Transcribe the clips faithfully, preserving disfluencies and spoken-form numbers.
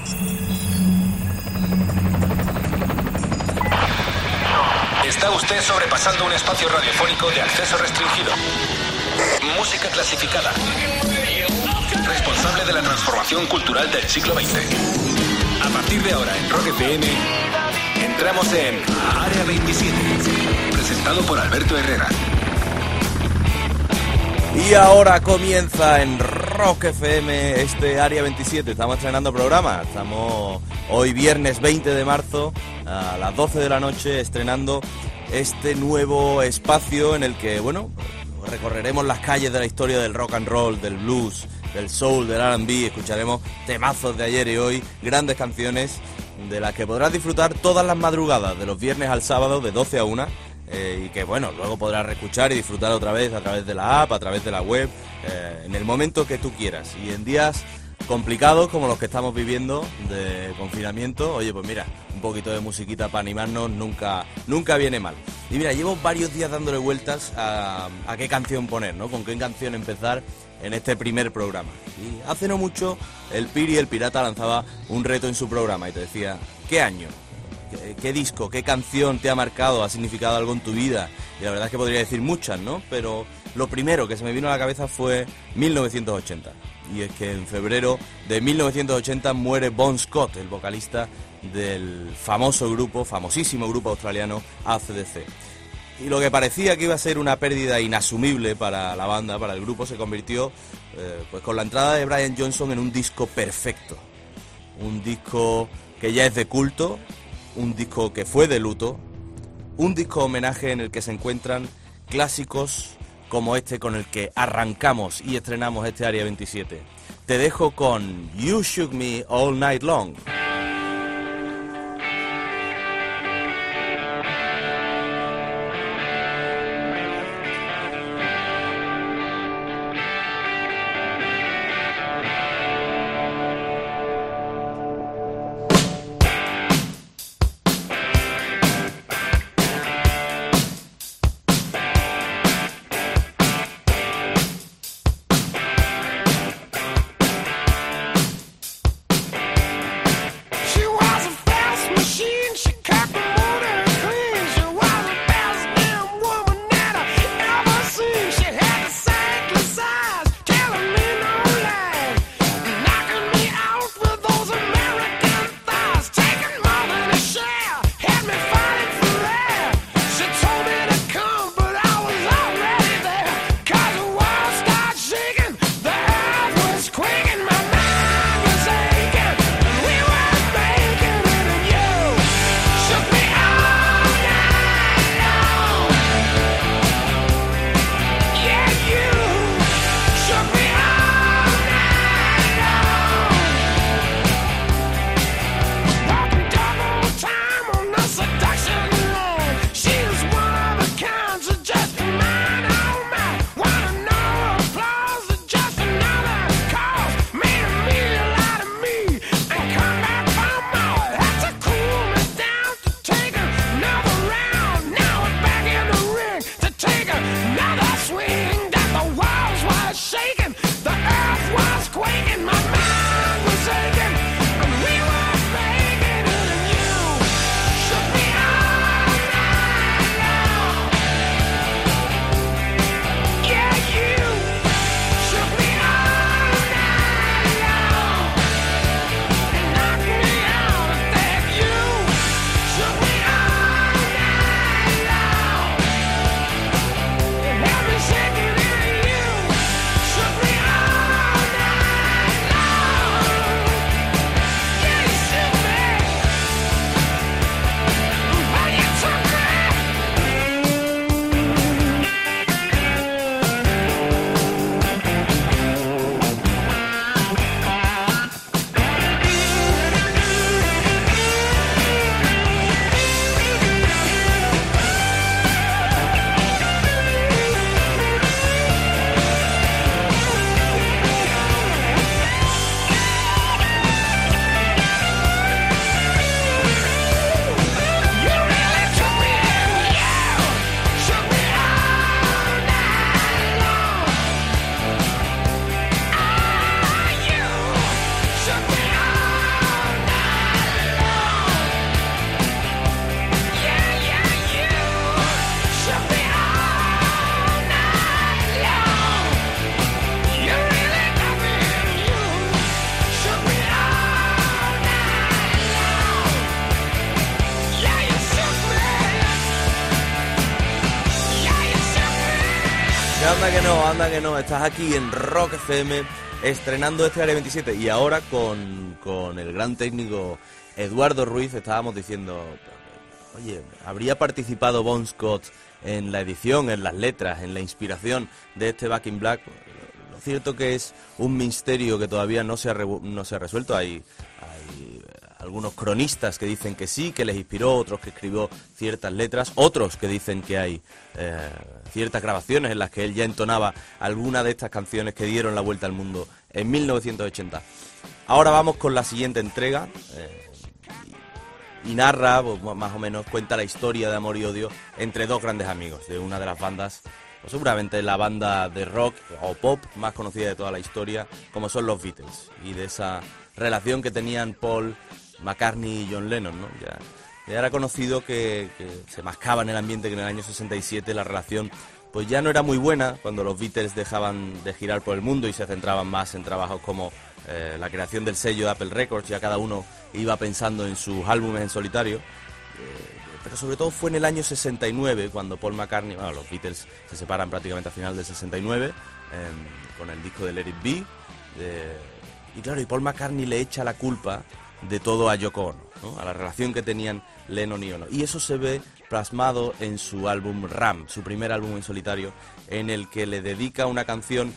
Está usted sobrepasando un espacio radiofónico de acceso restringido. Música clasificada. Responsable de la transformación cultural del siglo veinte. A partir de ahora en Rock F M, entramos en Área veintisiete, presentado por Alberto Herrera. Y ahora comienza en Rock F M este Área veintisiete. Estamos estrenando programa. Estamos hoy viernes veinte de marzo a las doce de la noche estrenando este nuevo espacio en el que, bueno, recorreremos las calles de la historia del rock and roll, del blues, del soul, del R and B. Escucharemos temazos de ayer y hoy, grandes canciones de las que podrás disfrutar todas las madrugadas, de los viernes al sábado, de doce a una. Eh, y que bueno, luego podrás reescuchar y disfrutar otra vez a través de la app, a través de la web, eh, en el momento que tú quieras. Y en días complicados como los que estamos viviendo de confinamiento, oye, pues mira, un poquito de musiquita para animarnos nunca, nunca viene mal. Y mira, llevo varios días dándole vueltas a, a qué canción poner, ¿no? Con qué canción empezar en este primer programa. Y hace no mucho el Piri, el pirata, lanzaba un reto en su programa y te decía, ¿qué año? ¿Qué, qué disco, qué canción te ha marcado, ha significado algo en tu vida? Y la verdad es que podría decir muchas, ¿no? Pero lo primero que se me vino a la cabeza fue mil novecientos ochenta. Y es que en febrero de mil novecientos ochenta muere Bon Scott, el vocalista del famoso grupo, famosísimo grupo australiano A C D C. Y lo que parecía que iba a ser una pérdida inasumible para la banda, para el grupo, se convirtió eh, pues con la entrada de Brian Johnson en un disco perfecto. Un disco que ya es de culto, un disco que fue de luto, un disco homenaje en el que se encuentran clásicos como este con el que arrancamos y estrenamos este Área veintisiete. Te dejo con You Shook Me All Night Long. anda que no, anda que no. Estás aquí en Rock F M estrenando este Área veintisiete y ahora con, con el gran técnico Eduardo Ruiz estábamos diciendo, oye, ¿habría participado Bon Scott en la edición, en las letras, en la inspiración de este Back in Black? Lo cierto que es un misterio que todavía no se ha, re, no se ha resuelto. Hay, hay algunos cronistas que dicen que sí, que les inspiró, otros que escribió ciertas letras, otros que dicen que hay eh, ciertas grabaciones en las que él ya entonaba alguna de estas canciones que dieron la vuelta al mundo en mil novecientos ochenta. Ahora vamos con la siguiente entrega eh, y, y narra, pues, más o menos, cuenta la historia de amor y odio entre dos grandes amigos de una de las bandas, o seguramente la banda de rock o pop más conocida de toda la historia, como son los Beatles, y de esa relación que tenían Paul McCartney y John Lennon, ¿no? Ya, ya era conocido que, que se mascaba en el ambiente que en el año sesenta y siete la relación pues ya no era muy buena cuando los Beatles dejaban de girar por el mundo y se centraban más en trabajos como eh, la creación del sello de Apple Records. Ya cada uno iba pensando en sus álbumes en solitario. Eh, pero sobre todo fue en el año sesenta y nueve cuando Paul McCartney, bueno, los Beatles se separan prácticamente a final del sesenta y nueve eh, con el disco de Let It Be. De, y claro, y Paul McCartney le echa la culpa de todo a Yoko Ono, ¿no? A la relación que tenían Lennon y Ono. Y eso se ve plasmado en su álbum Ram, su primer álbum en solitario, en el que le dedica una canción,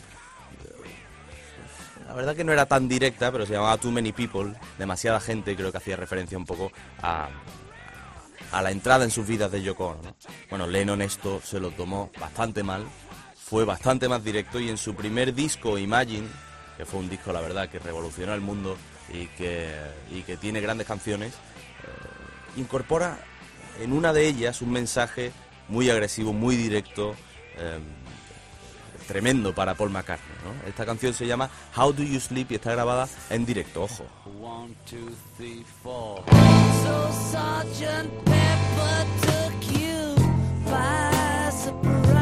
la verdad que no era tan directa, pero se llamaba Too Many People, demasiada gente, y creo que hacía referencia un poco a, a la entrada en sus vidas de Yoko Ono, ¿no? Bueno, Lennon esto se lo tomó bastante mal, fue bastante más directo, y en su primer disco, Imagine, que fue un disco, la verdad, que revolucionó el mundo y que, y que tiene grandes canciones, eh, incorpora en una de ellas un mensaje muy agresivo, muy directo, eh, tremendo para Paul McCartney, ¿no? Esta canción se llama How Do You Sleep y está grabada en directo, ojo. One, two, three, four. So Sergeant Pepper took you by surprise.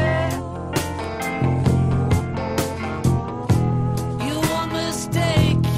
Mistake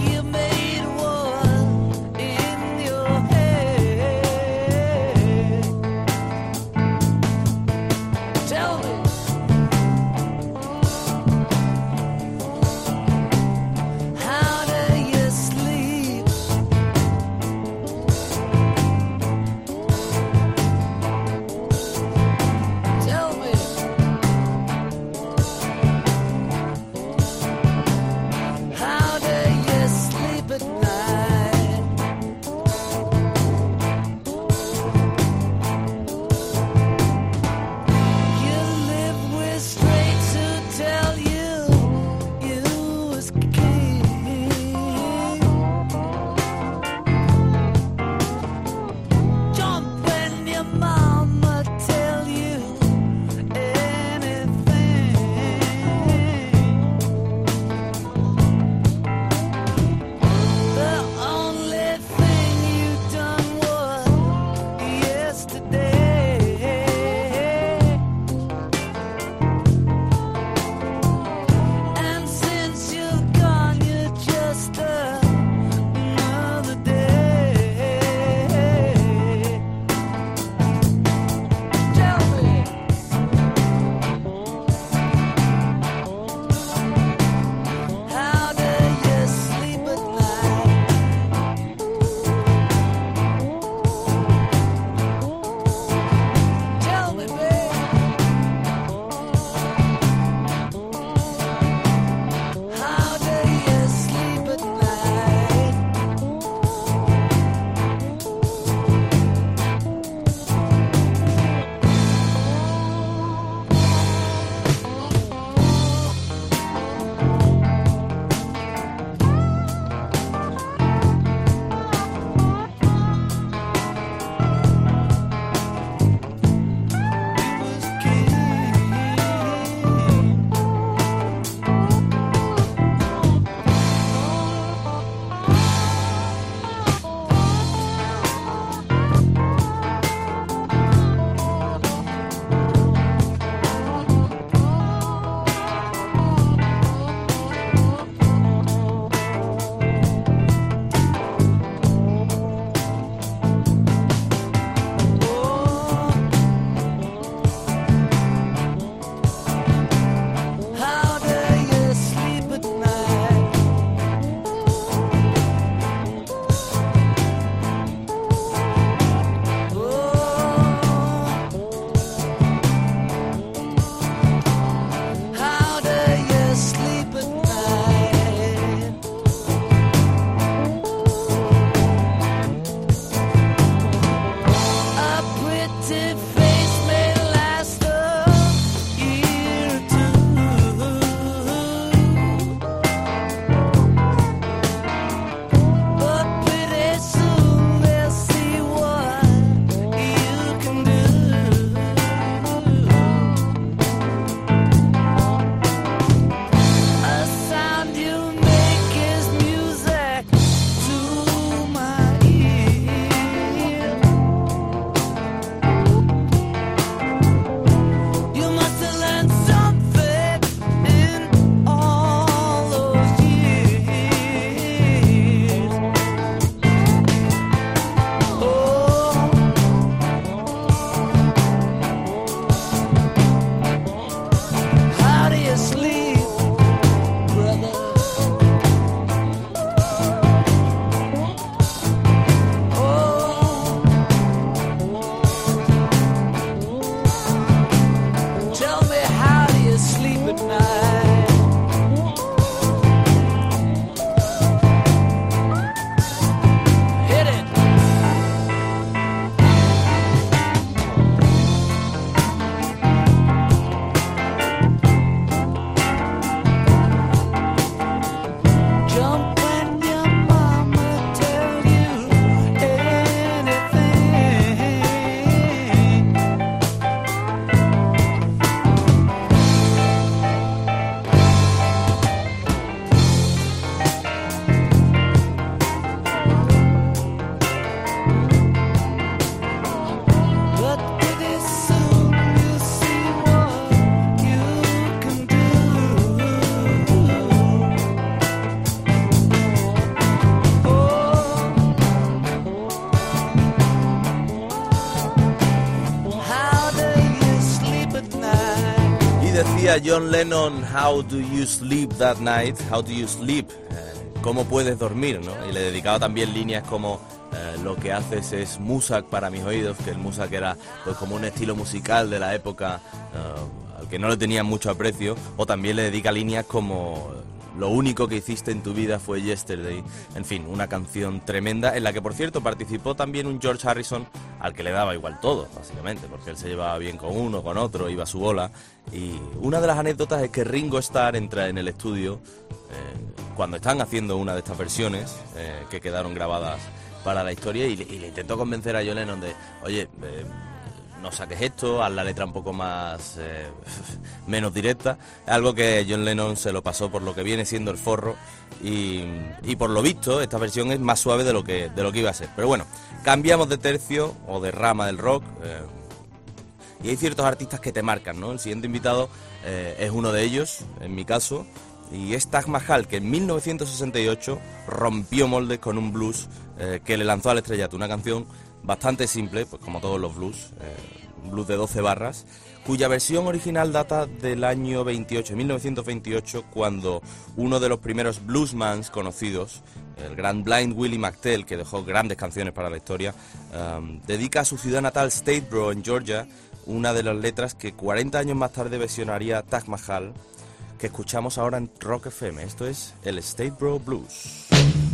decía John Lennon, how do you sleep that night? How do you sleep? Eh, ¿Cómo puedes dormir? ¿No? Y le dedicaba también líneas como eh, lo que haces es musak para mis oídos, que el musak era pues como un estilo musical de la época uh, al que no le tenían mucho aprecio, o también le dedica líneas como lo único que hiciste en tu vida fue Yesterday. En fin, una canción tremenda en la que, por cierto, participó también un George Harrison al que le daba igual todo, básicamente, porque él se llevaba bien con uno, con otro, iba a su bola. Y una de las anécdotas es que Ringo Starr entra en el estudio eh, cuando están haciendo una de estas versiones eh, que quedaron grabadas para la historia y le, y le intentó convencer a John Lennon de, oye, eh, no saques esto, haz la letra un poco más eh, menos directa, algo que John Lennon se lo pasó por lo que viene siendo el forro y, y por lo visto esta versión es más suave de lo que de lo que iba a ser. Pero bueno, cambiamos de tercio o de rama del rock eh, y hay ciertos artistas que te marcan, ¿no? El siguiente invitado eh, es uno de ellos, en mi caso, y es Taj Mahal, que en mil novecientos sesenta y ocho rompió moldes con un blues eh, que le lanzó al estrellato, una canción bastante simple, pues como todos los blues, eh, un blues de doce barras, cuya versión original data del año veintiocho, mil novecientos veintiocho, cuando uno de los primeros bluesmans conocidos, el gran Blind Willie McTell, que dejó grandes canciones para la historia, um, dedica a su ciudad natal Statesboro, en Georgia, una de las letras que cuarenta años más tarde versionaría Taj Mahal, que escuchamos ahora en Rock F M. Esto es el Statesboro Blues.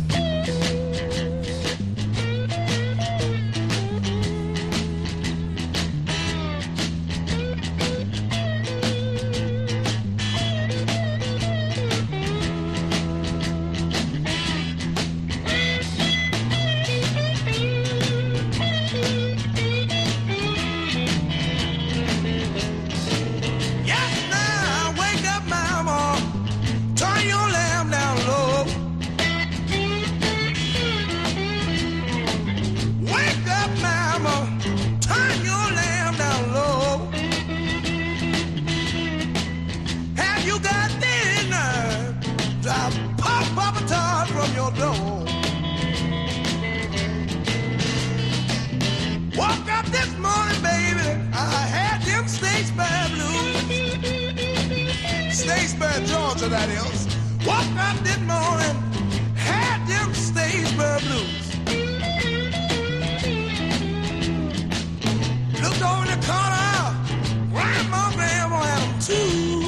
Georgia, that is. Woke up this morning, had them Statesboro blues. Looked over in the corner, grandma, grandma had them too.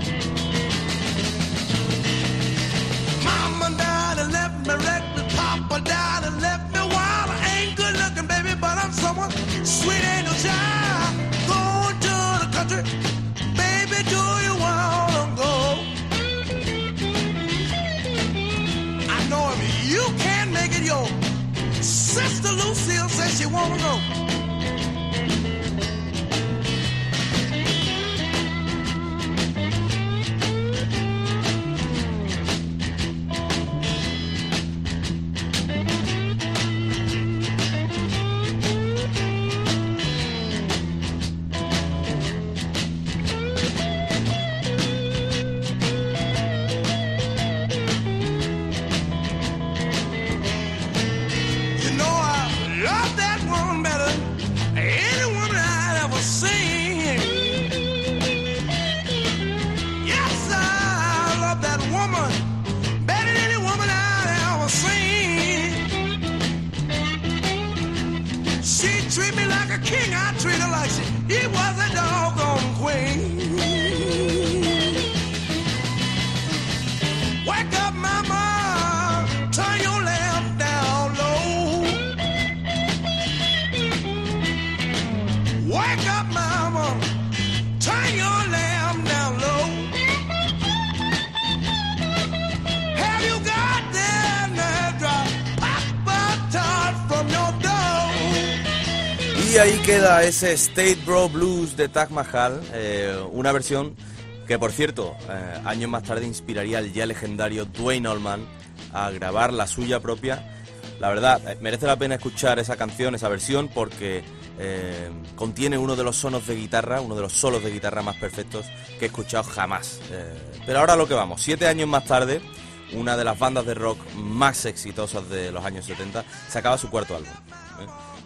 Mama died and left me reckless, Papa died and left me wild. I ain't good looking, baby, but I'm someone sweet angel child. Going to the country, baby, do you wanna go? You can't make it, your sister Lucille says she wanna go. Y ahí queda ese Statesboro Blues de Taj Mahal, eh, una versión que, por cierto, eh, años más tarde inspiraría al ya legendario Duane Allman a grabar la suya propia. La verdad, eh, merece la pena escuchar esa canción, esa versión, porque eh, contiene uno de los sonos de guitarra, uno de los solos de guitarra más perfectos que he escuchado jamás. Eh, pero ahora a lo que vamos, siete años más tarde, una de las bandas de rock más exitosas de los años setenta sacaba su cuarto álbum. ¿eh?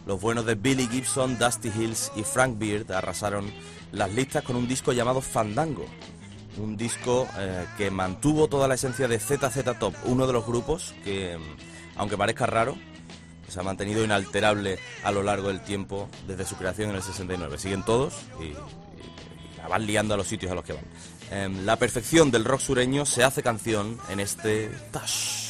Los buenos de Billy Gibson, Dusty Hills y Frank Beard arrasaron las listas con un disco llamado Fandango. Un disco eh, que mantuvo toda la esencia de Z Z Top, uno de los grupos que, aunque parezca raro, se ha mantenido inalterable a lo largo del tiempo desde su creación en el sesenta y nueve. Siguen todos y, y, y la van liando a los sitios a los que van. Eh, la perfección del rock sureño se hace canción en este Tash.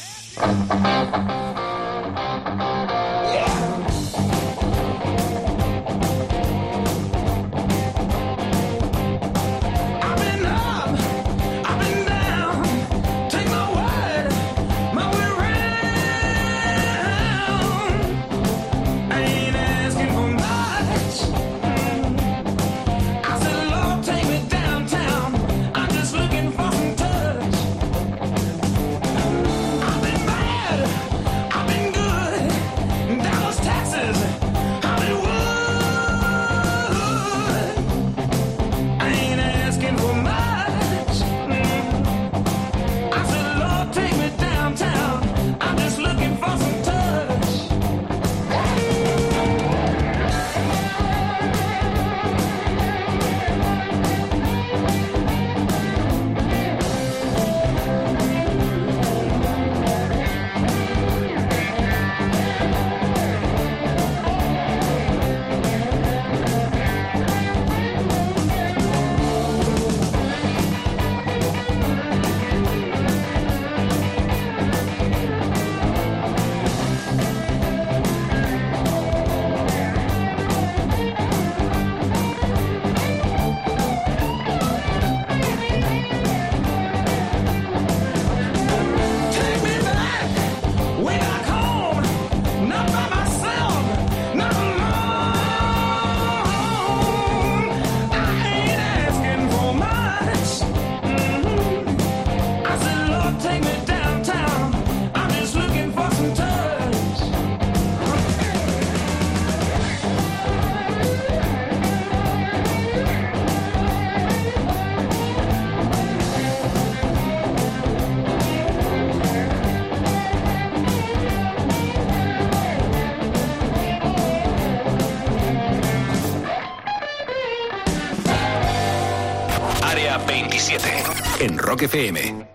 veintisiete en Rock F M.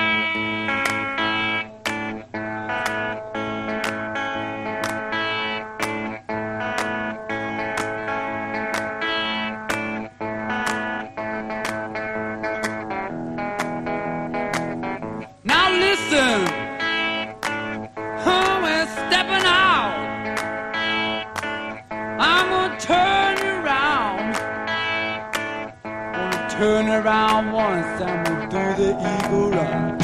Now listen, oh, we're stepping out. I'm gonna turn you around. Gonna turn around once, I'm gonna do the eagle run.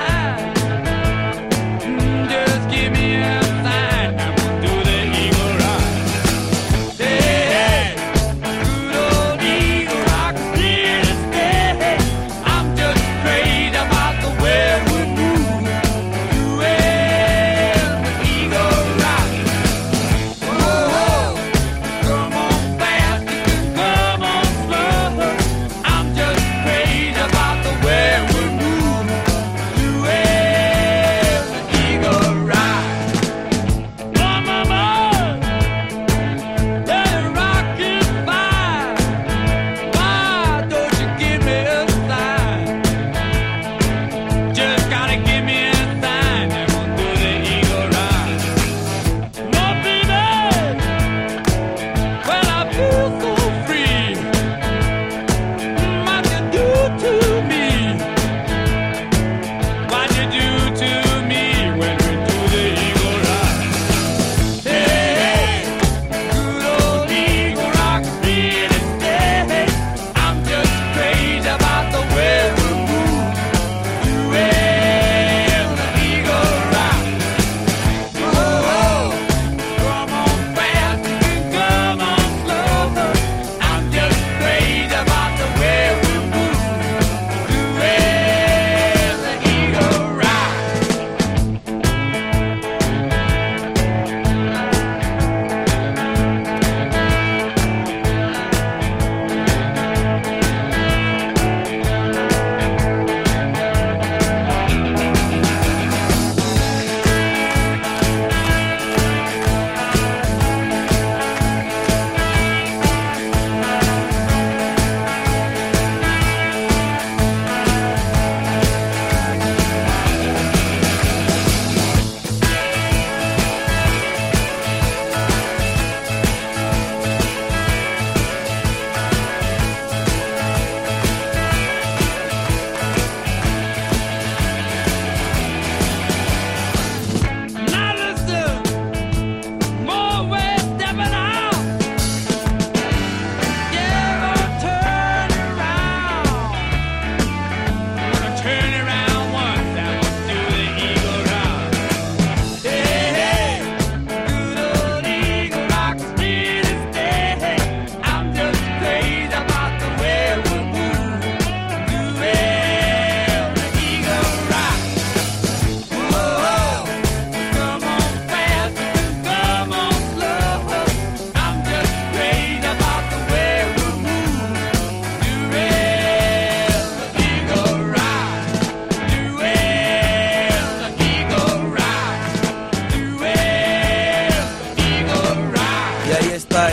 Give me a sign, I'm gonna do the eagle ride.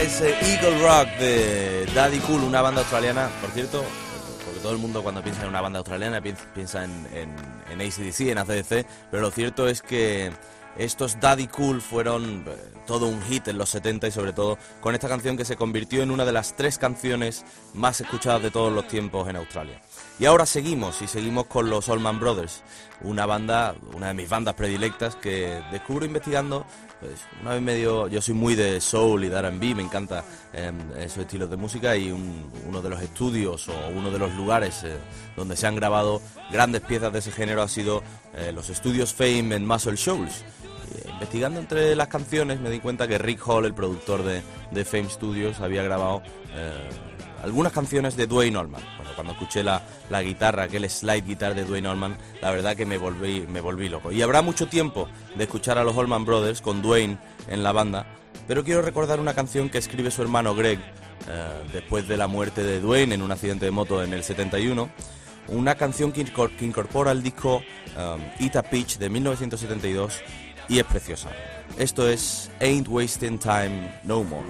ese Eagle Rock de Daddy Cool, una banda australiana, por cierto, porque todo el mundo cuando piensa en una banda australiana piensa en, en, en A C D C, en A C D C, pero lo cierto es que estos Daddy Cool fueron eh, todo un hit en los setenta y sobre todo con esta canción que se convirtió en una de las tres canciones más escuchadas de todos los tiempos en Australia. Y ahora seguimos, y seguimos con los Allman Brothers, una banda, una de mis bandas predilectas que descubro investigando. Pues una vez me dio, yo soy muy de soul y de R and B, me encanta eh, esos estilos de música, y un, uno de los estudios o uno de los lugares eh, donde se han grabado grandes piezas de ese género ha sido eh, los estudios Fame en Muscle Shoals. Eh, investigando entre las canciones me di cuenta que Rick Hall, el productor de, de Fame Studios, había grabado eh, algunas canciones de Duane Allman. Bueno, cuando escuché la, la guitarra, aquel slide guitar de Duane Allman, la verdad que me volví, me volví loco. Y habrá mucho tiempo de escuchar a los Allman Brothers con Duane en la banda, pero quiero recordar una canción que escribe su hermano Greg eh, después de la muerte de Duane en un accidente de moto en el setenta y uno. Una canción que, incor- que incorpora el disco um, Eat a Peach de mil novecientos setenta y dos y es preciosa. Esto es Ain't Wasting Time No More.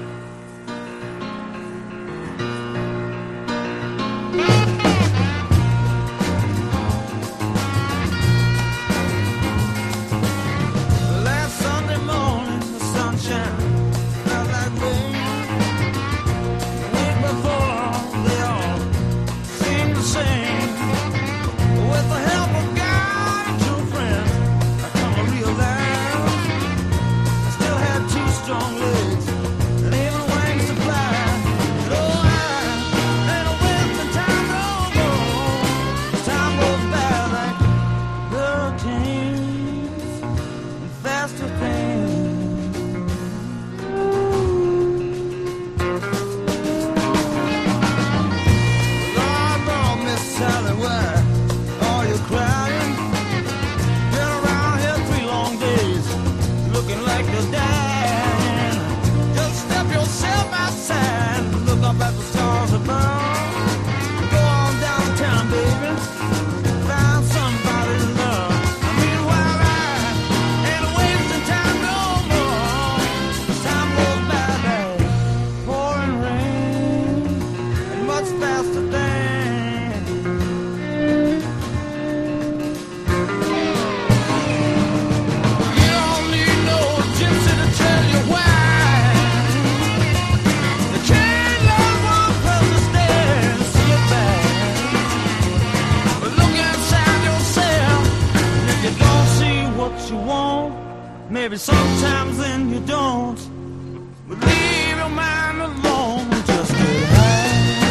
Maybe sometimes then you don't, but leave your mind alone and just get high.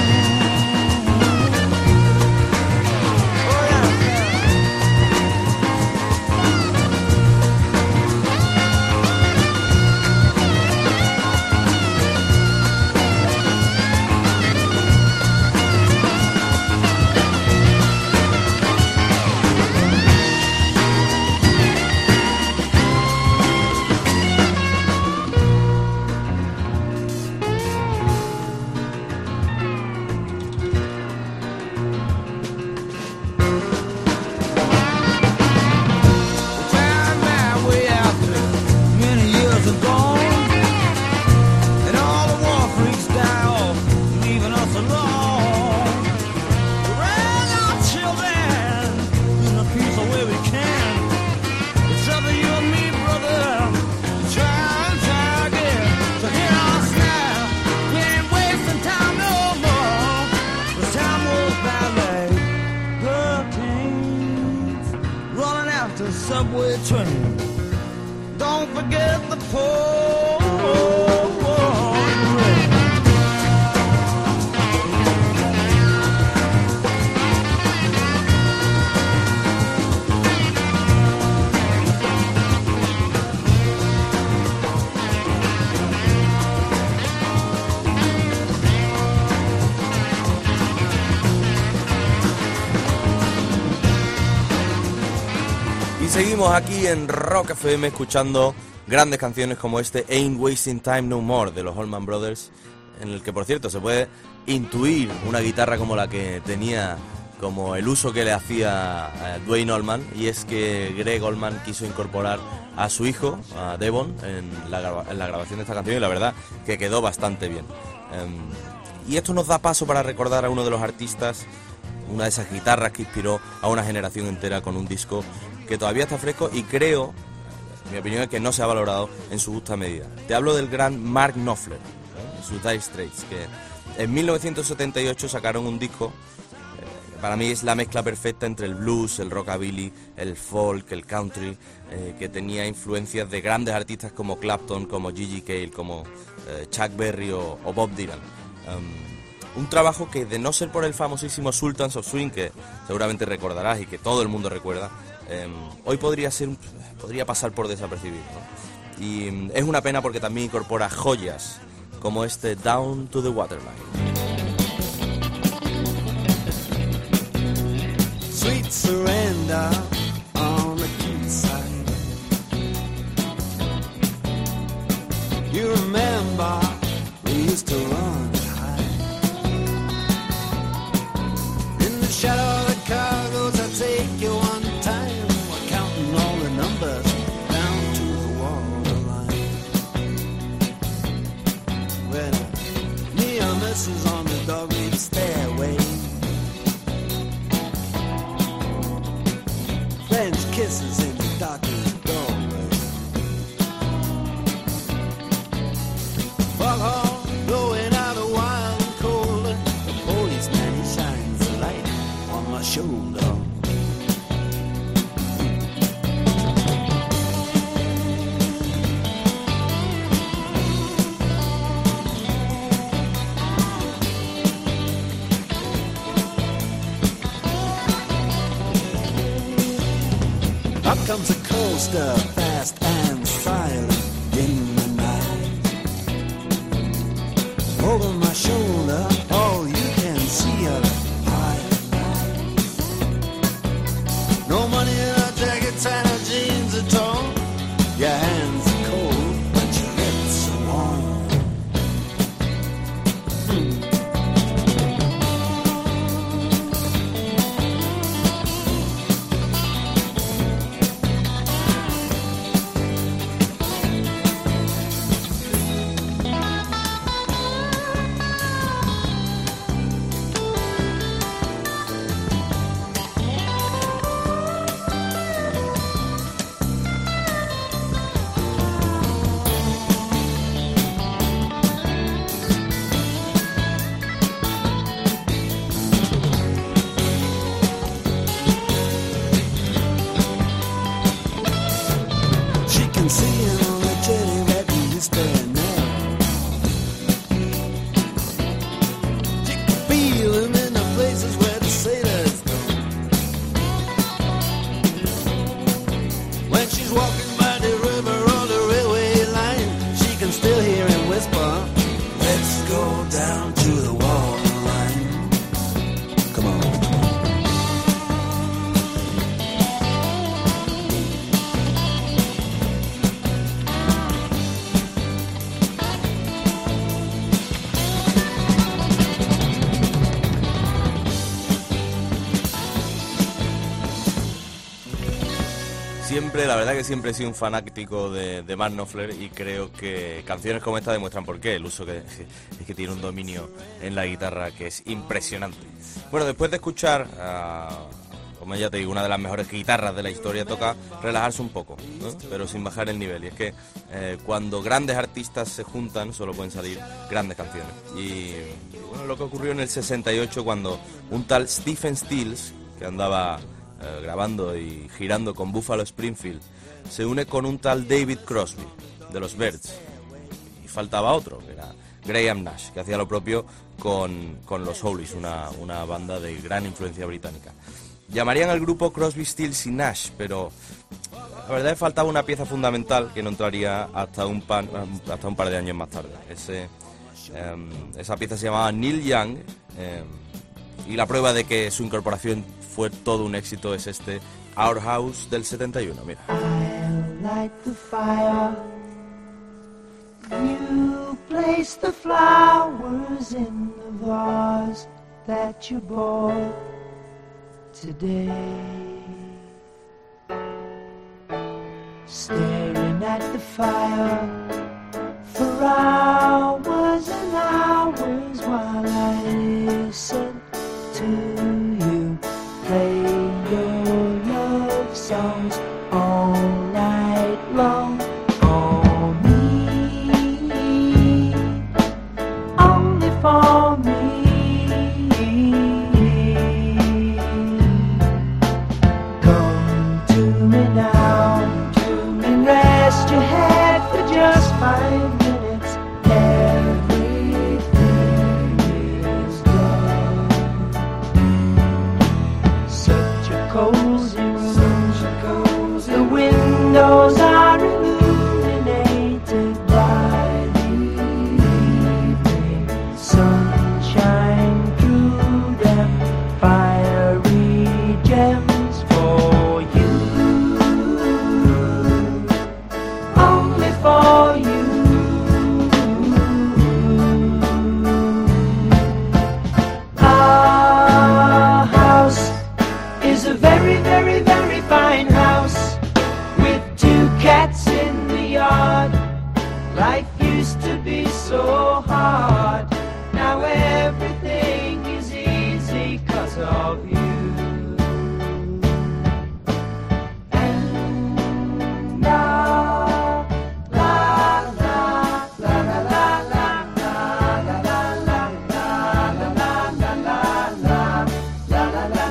Oh yeah, subway train. Don't forget the poor rain. Seguimos aquí en Rock F M escuchando grandes canciones como este Ain't Wasting Time No More de los Allman Brothers, en el que por cierto se puede intuir una guitarra como la que tenía como el uso que le hacía eh, Duane Allman, y es que Greg Allman quiso incorporar a su hijo, a Devon, en la, grava- en la grabación de esta canción, y la verdad que quedó bastante bien. Um, y esto nos da paso para recordar a uno de los artistas, una de esas guitarras que inspiró a una generación entera con un disco que todavía está fresco y creo, mi opinión es que no se ha valorado en su justa medida. Te hablo del gran Mark Knopfler, ¿eh? Sus Dire Straits, que en mil novecientos setenta y ocho sacaron un disco eh, que para mí es la mezcla perfecta entre el blues, el rockabilly, el folk, el country, eh, que tenía influencias de grandes artistas como Clapton, como Gigi Cale, como eh, Chuck Berry o, o Bob Dylan. Um, un trabajo que, de no ser por el famosísimo Sultans of Swing, que seguramente recordarás y que todo el mundo recuerda, eh, hoy podría ser podría pasar por desapercibido, ¿no? Y um, es una pena porque también incorpora joyas como este Down to the Waterline. Sweet surrender on the quayside. You remember we used to run high. In the shadow of the cargoes, I take you one time. We're counting all the numbers down to the waterline. When neon misses on the dog-eat stairway. French kisses in the darkened doorway. Fog horn blowing out a wild and cold. The policeman, he shines a light on my shoulder. Up comes a coaster, fast and silent in the night. Over my shoulder, all you can see are the highlights. No money in our jackets and our jeans at all. Your hands are cold, but your lips are warm. Siempre, la verdad que siempre he sido un fanático de, de Mark Knopfler y creo que canciones como esta demuestran por qué, el uso que es que tiene un dominio en la guitarra que es impresionante. Bueno, después de escuchar, uh, como ya te digo, una de las mejores guitarras de la historia, toca relajarse un poco, ¿no? Pero sin bajar el nivel. Y es que eh, cuando grandes artistas se juntan solo pueden salir grandes canciones. Y bueno, lo que ocurrió en el sesenta y ocho cuando un tal Stephen Stills, que andaba Eh, grabando y girando con Buffalo Springfield, se une con un tal David Crosby de los Byrds, y faltaba otro, que era Graham Nash, que hacía lo propio con, con los Hollies, una, una banda de gran influencia británica. Llamarían al grupo Crosby, Stills y Nash, pero la verdad es que faltaba una pieza fundamental que no entraría hasta un, pan, hasta un par de años más tarde. Ese, eh, esa pieza se llamaba Neil Young, eh, y la prueba de que su incorporación fue todo un éxito es este Our House del setenta y uno, mira. I'll light the fire. You place the flowers in the vase that you bought. today. Staring at the fire for hours and hours while I listen to you play your love songs all night long. For me, only for me. Come to me now and rest your head for just five minutes. Everything is done. Such a cozy room, the windows are illuminated by the evening sunshine through them, fiery gems for you, only for you. Our house is a very, very, very fine house with two cats in the yard. Life used to be so hard. Now everything is easy 'cause of you. And now, la la la la la la la la la la la la la la la la la la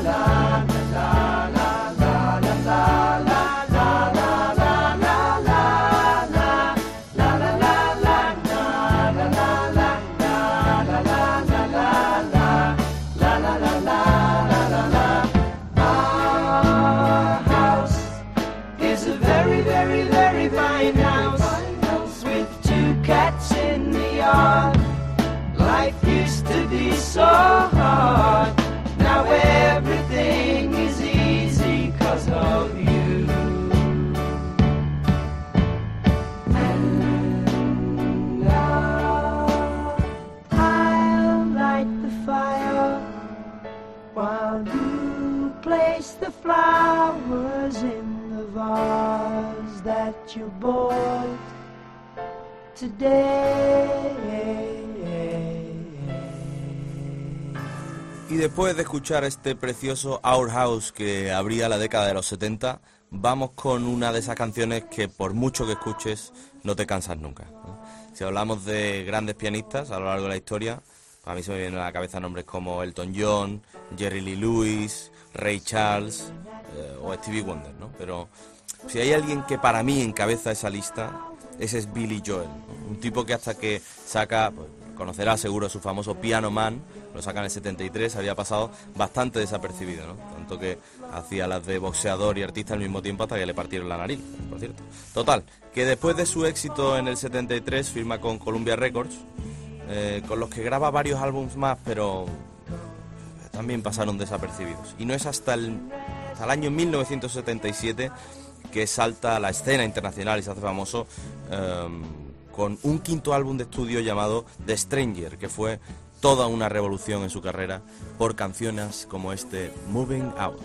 Our house is a very, very, very fine house with two cats in the yard. Life used to be so hard. Now everything is easy 'cause of you. And now I'll light the fire while you place the flowers in the vase that you bought today. Y después de escuchar este precioso Our House que abría la década de los setenta, vamos con una de esas canciones que por mucho que escuches no te cansas nunca, ¿no? Si hablamos de grandes pianistas a lo largo de la historia, a mí se me vienen a la cabeza nombres como Elton John, Jerry Lee Lewis, Ray Charles eh, o Stevie Wonder, ¿no? Pero si hay alguien que para mí encabeza esa lista, ese es Billy Joel, ¿no? Un tipo que hasta que saca, pues, conocerá seguro su famoso Piano Man, lo saca en el setenta y tres, había pasado bastante desapercibido, ¿no? Tanto que hacía las de boxeador y artista al mismo tiempo hasta que le partieron la nariz, por cierto. Total, que después de su éxito en el setenta y tres firma con Columbia Records, eh, con los que graba varios álbumes más, pero también pasaron desapercibidos. Y no es hasta el, hasta el año mil novecientos setenta y siete que salta a la escena internacional y se hace famoso eh, con un quinto álbum de estudio llamado The Stranger, que fue toda una revolución en su carrera por canciones como este Moving Out.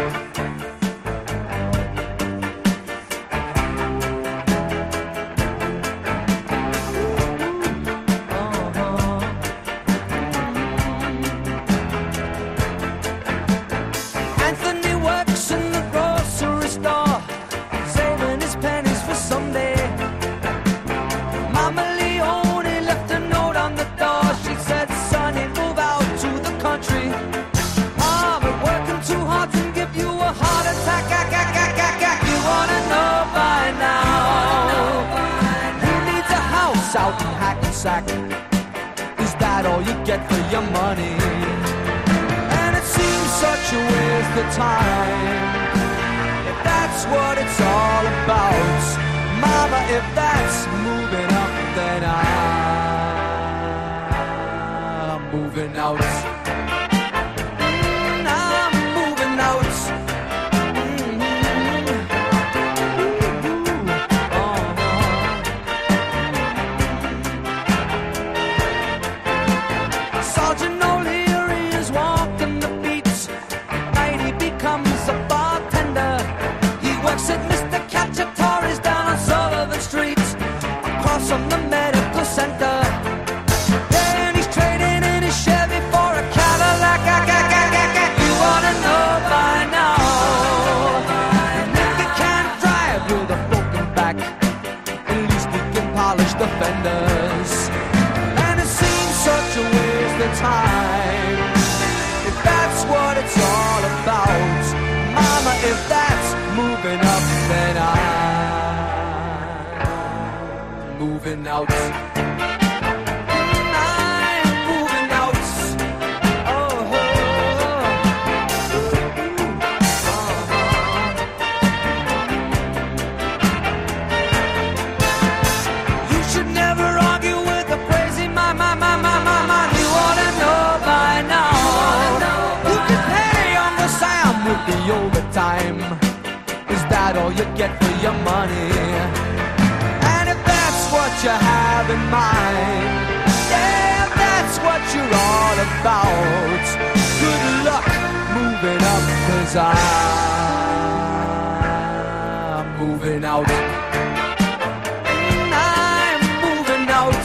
Anthony works in the grocery store, saving his pennies for someday. Mama Leone left a note on the door. She said, "Sonny, move out to the country. Ah, but working too hard can give you a heart attack. Ah, ah, ah, ah, ah. You wanna know by now? Who needs a house out in Hackensack? Is that all you get for your money? And it seems such a waste of time. If that's what it's all about, Mama, if that's moving up, then I'm moving out. Mm, I'm moving out. Mm-hmm. Ooh, uh-huh. Sergeant O'Leary is walking the beats. Might he be back. At least we can polish the fenders. And it seems such a waste of time. If that's what it's all about, Mama, if that's moving up, then I'm moving out. The overtime, is that all you get for your money? And if that's what you have in mind, yeah, if that's what you're all about, good luck moving up, 'cause I'm moving out. I'm moving out.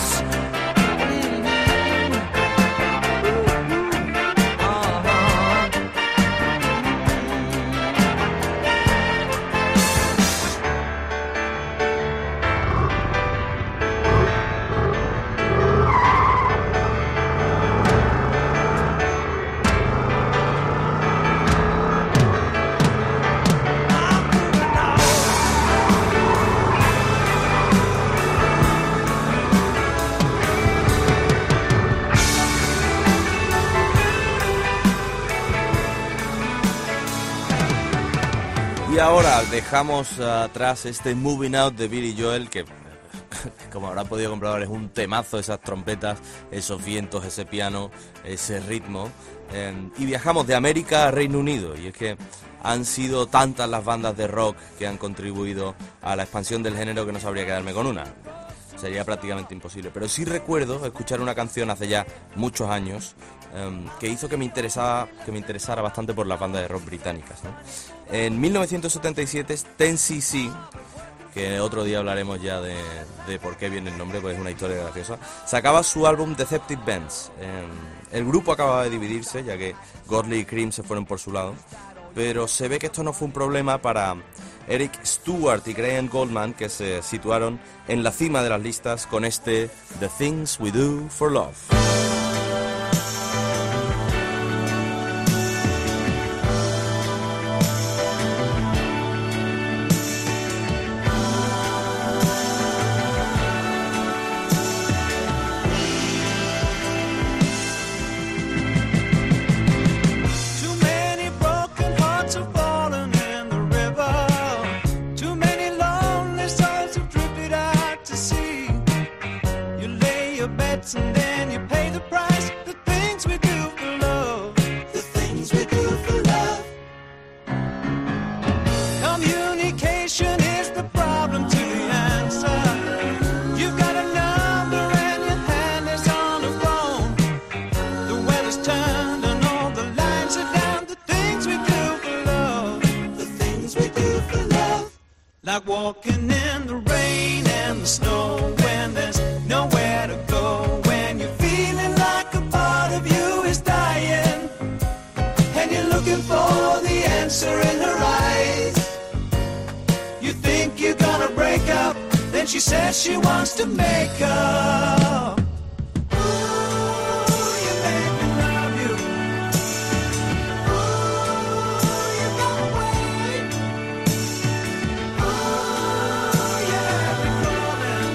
Y ahora dejamos atrás este Moving Out de Billy Joel, que como habrán podido comprobar es un temazo, esas trompetas, esos vientos, ese piano, ese ritmo. Eh, y viajamos de América a Reino Unido, y es que han sido tantas las bandas de rock que han contribuido a la expansión del género que no sabría quedarme con una. Sería prácticamente imposible. Pero sí recuerdo escuchar una canción hace ya muchos años um, que hizo que me interesaba, que me interesara bastante por las bandas de rock británicas, ¿no? En mil novecientos setenta y siete, ten C C, que otro día hablaremos ya de, de por qué viene el nombre, pues es una historia graciosa, sacaba su álbum Deceptive Bands. Eh, el grupo acababa de dividirse, ya que Godley y Cream se fueron por su lado, pero se ve que esto no fue un problema para Eric Stewart y Graham Goldman, que se situaron en la cima de las listas con este The Things We Do for Love. And then you pay the price. The things we do for love. The things we do for love. Communication is the problem to the answer. You've got a number and your hand is on the phone. The weather's turned and all the lines are down. The things we do for love. The things we do for love. Like walking in the rain and the snow when there's nowhere to go. For the answer in her eyes, you think you're gonna break up, then she says she wants to make up. Ooh, you make me love you. Ooh, you got away. Ooh, you have me calling.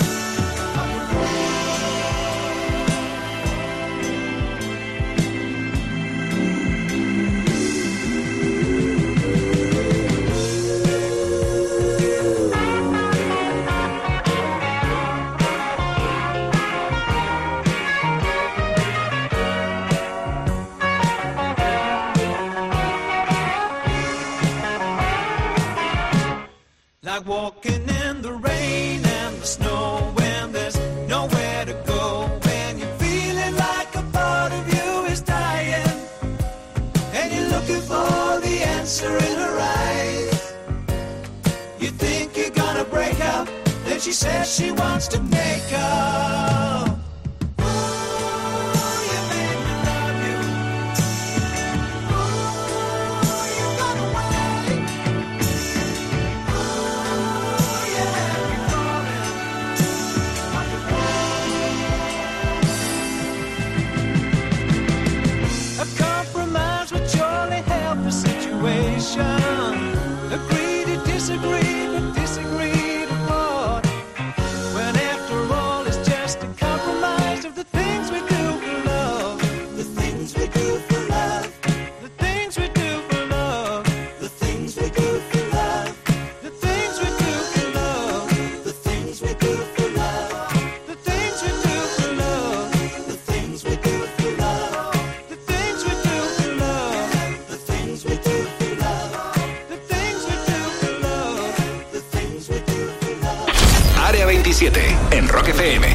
Like walking in the rain and the snow when there's nowhere to go. When you're feeling like a part of you is dying and you're looking for the answer in her eyes. You think you're gonna break up, then she says she wants to make up. Yeah. veintisiete en Rock F M.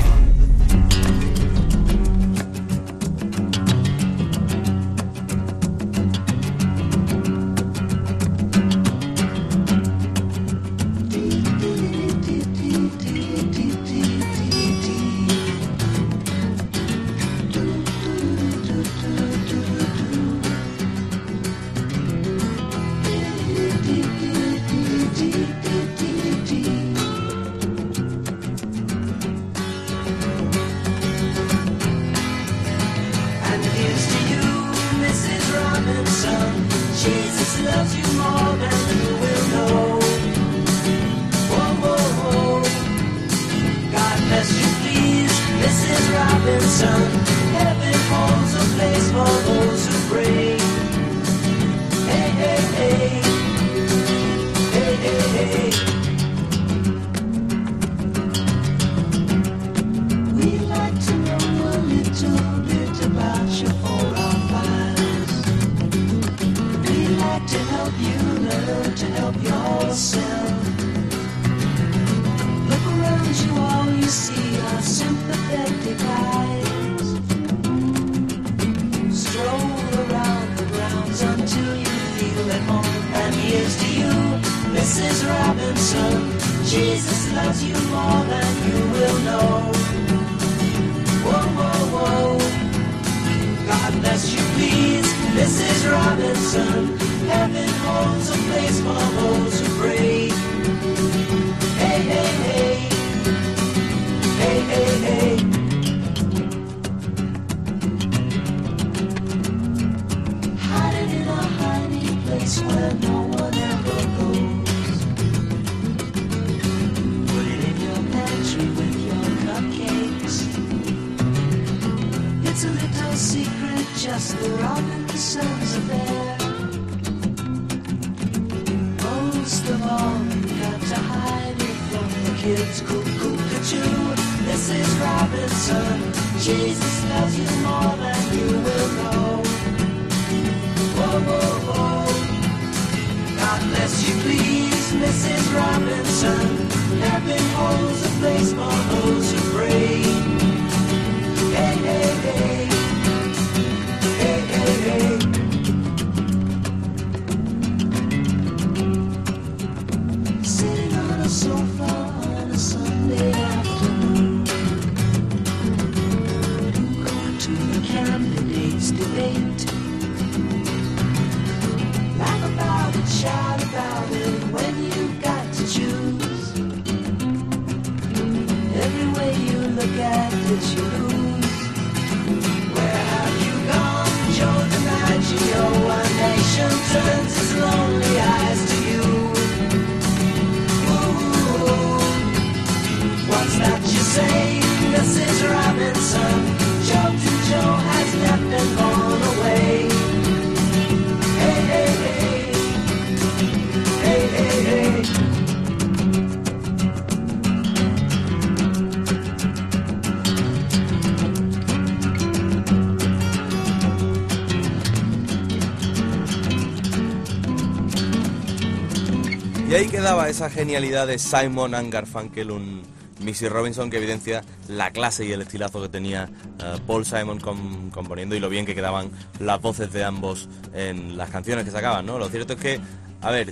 Y ahí quedaba esa genialidad de Simon and Garfunkel, un Missy Robinson que evidencia la clase y el estilazo que tenía uh, Paul Simon com componiendo y lo bien que quedaban las voces de ambos en las canciones que sacaban, ¿no? Lo cierto es que, a ver,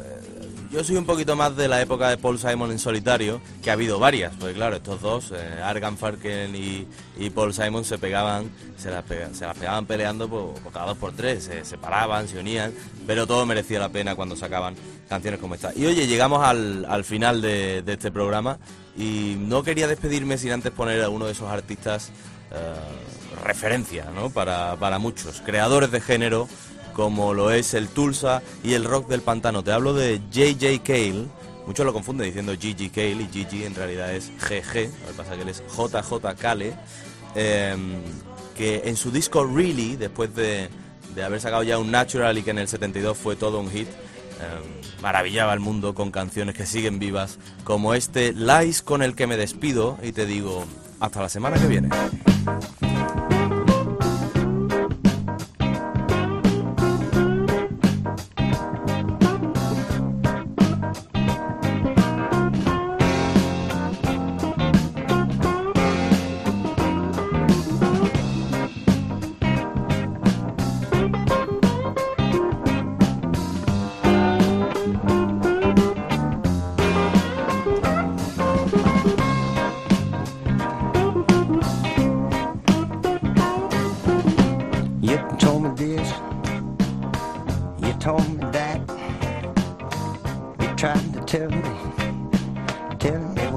yo soy un poquito más de la época de Paul Simon en solitario, que ha habido varias, porque claro, estos dos, eh, Art Garfunkel y, y Paul Simon se pegaban, se las, pega, se las pegaban peleando por, por cada dos por tres, se separaban, se unían, pero todo merecía la pena cuando sacaban canciones como esta. Y oye, llegamos al, al final de, de este programa y no quería despedirme sin antes poner a uno de esos artistas eh, referencia, ¿no? Para, para muchos, creadores de género, como lo es el Tulsa y el rock del pantano. Te hablo de J J Cale. Muchos lo confunden diciendo G G Cale y Gigi en realidad es G G, lo que pasa es que él es J J Cale, eh, que en su disco Really, después de, de haber sacado ya un Natural y que en el setenta y dos fue todo un hit, eh, maravillaba al mundo con canciones que siguen vivas, como este Lies, con el que me despido y te digo hasta la semana que viene.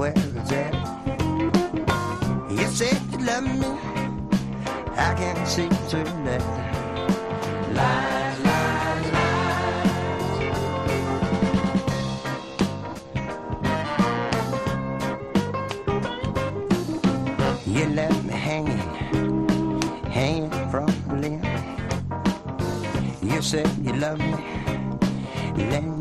where it's at. You said you love me, I can't see through that. Lies, lies, lies. You left me hanging, hanging from a limb. You said you love me, then